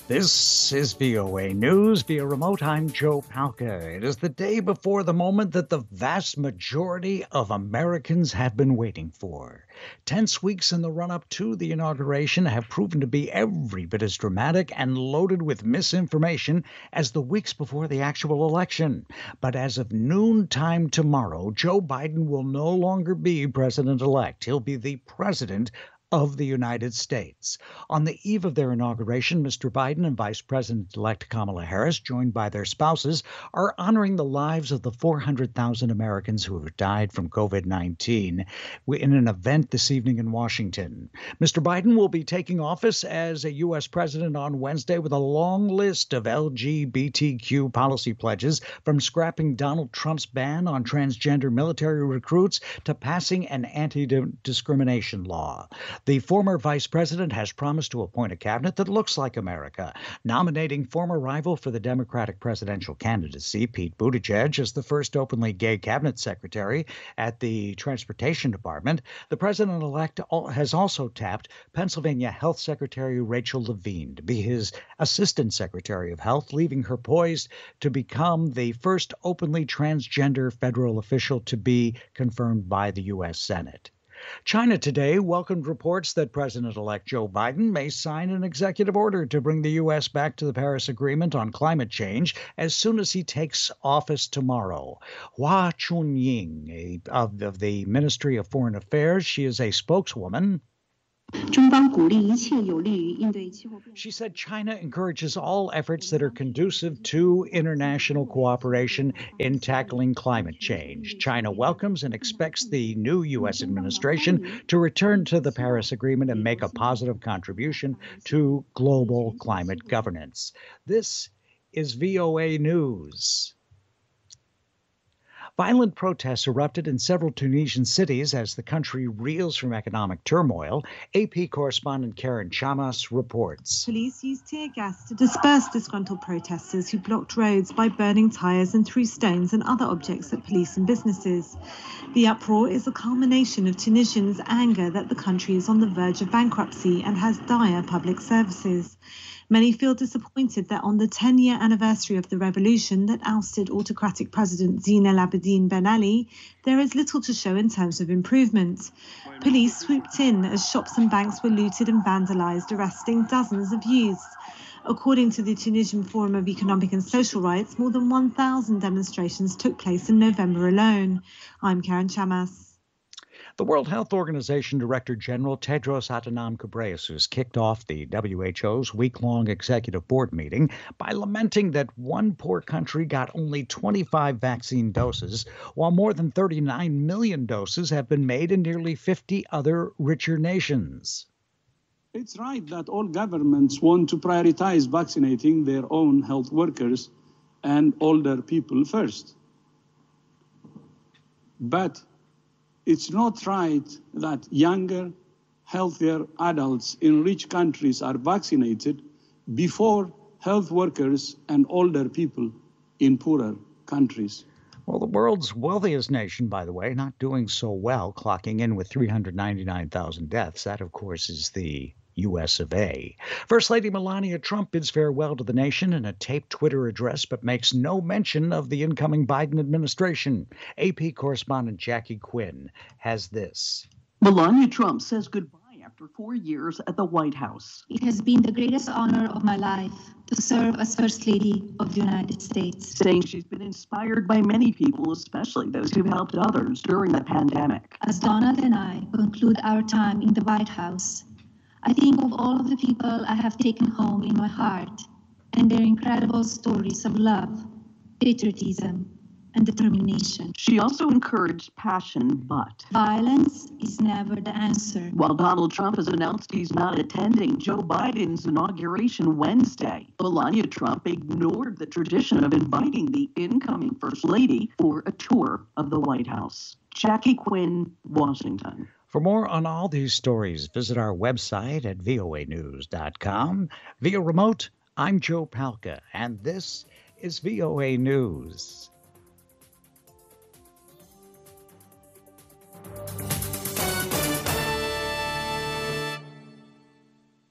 This is VOA News via remote. I'm Joe Palca. It is the day before the moment that the vast majority of Americans have been waiting for. Tense weeks in the run-up to the inauguration have proven to be every bit as dramatic and loaded with misinformation as the weeks before the actual election. But as of noontime tomorrow, Joe Biden will no longer be president-elect. He'll be the president of the United States. On the eve of their inauguration, Mr. Biden and Vice President-elect Kamala Harris, joined by their spouses, are honoring the lives of the 400,000 Americans who have died from COVID-19 in an event this evening in Washington. Mr. Biden will be taking office as a U.S. president on Wednesday with a long list of LGBTQ policy pledges, from scrapping Donald Trump's ban on transgender military recruits to passing an anti-discrimination law. The former vice president has promised to appoint a cabinet that looks like America, nominating former rival for the Democratic presidential candidacy, Pete Buttigieg, as the first openly gay cabinet secretary at the Transportation Department. The president-elect has also tapped Pennsylvania Health Secretary Rachel Levine to be his assistant secretary of health, leaving her poised to become the first openly transgender federal official to be confirmed by the U.S. Senate. China today welcomed reports that President-elect Joe Biden may sign an executive order to bring the U.S. back to the Paris Agreement on climate change as soon as he takes office tomorrow. Hua Chunying of the Ministry of Foreign Affairs, she is a spokeswoman. She said China encourages all efforts that are conducive to international cooperation in tackling climate change. China welcomes and expects the new U.S. administration to return to the Paris Agreement and make a positive contribution to global climate governance. This is VOA News. Violent protests erupted in several Tunisian cities as the country reels from economic turmoil. AP correspondent Karen Chamas reports. Police used tear gas to disperse disgruntled protesters who blocked roads by burning tyres and threw stones and other objects at police and businesses. The uproar is a culmination of Tunisians' anger that the country is on the verge of bankruptcy and has dire public services. Many feel disappointed that on the 10-year anniversary of the revolution that ousted autocratic President Zine El Abidine Ben Ali, there is little to show in terms of improvement. Police swooped in as shops and banks were looted and vandalized, arresting dozens of youths. According to the Tunisian Forum of Economic and Social Rights, more than 1,000 demonstrations took place in November alone. I'm Karen Chamas. The World Health Organization Director General Tedros Adhanom Ghebreyesus kicked off the WHO's week-long executive board meeting by lamenting that one poor country got only 25 vaccine doses, while more than 39 million doses have been made in nearly 50 other richer nations. It's right that all governments want to prioritize vaccinating their own health workers and older people first. But it's not right that younger, healthier adults in rich countries are vaccinated before health workers and older people in poorer countries. Well, the world's wealthiest nation, by the way, not doing so well, clocking in with 399,000 deaths. That, of course, is the U.S. of A. First Lady Melania Trump bids farewell to the nation in a taped Twitter address, but makes no mention of the incoming Biden administration. AP correspondent Jackie Quinn has this. Melania Trump says goodbye after 4 years at the White House. It has been the greatest honor of my life to serve as First Lady of the United States. Saying she's been inspired by many people, especially those who've helped others during the pandemic. As Donald and I conclude our time in the White House, I think of all of the people I have taken home in my heart and their incredible stories of love, patriotism, and determination. She also encouraged passion, but violence is never the answer. While Donald Trump has announced he's not attending Joe Biden's inauguration Wednesday, Melania Trump ignored the tradition of inviting the incoming First Lady for a tour of the White House. Jackie Quinn, Washington. For more on all these stories, visit our website at voanews.com. Via remote, I'm Joe Palca, and this is VOA News.